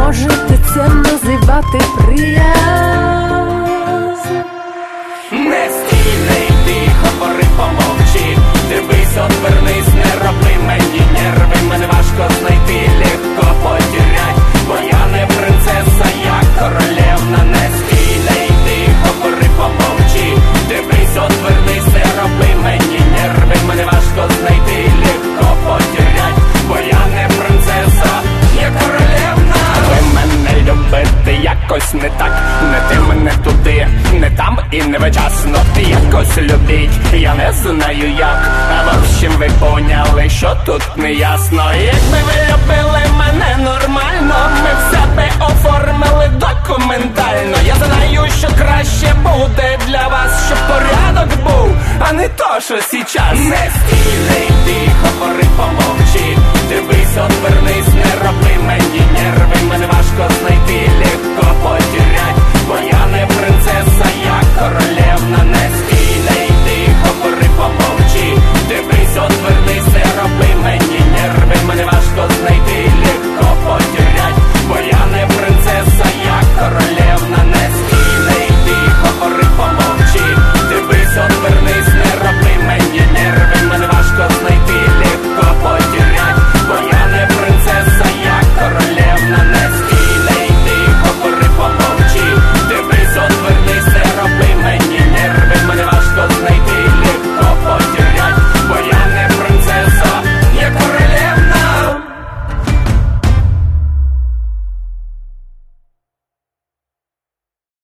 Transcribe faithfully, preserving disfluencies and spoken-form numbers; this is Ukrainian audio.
можете це називати приязнь. Не стій, не йди, говори, помовчи. Дивись, отвернись, не роби мені нерви. Мене важко знайти, легко потерять, бо я не принцеса, я королевна. Не стій, не йди, говори, помовчи. Дивись, отвернись, не роби мені нерви. Мене важко знайти, легко потерять, бо я не принцеса, я королевна. Ви мене любите якось не так, не тим, не туди, не там і не вчасно. Якось любіть, я не знаю як. А в общем ви поняли, що тут не ясно. Якби ви любили мене нормально,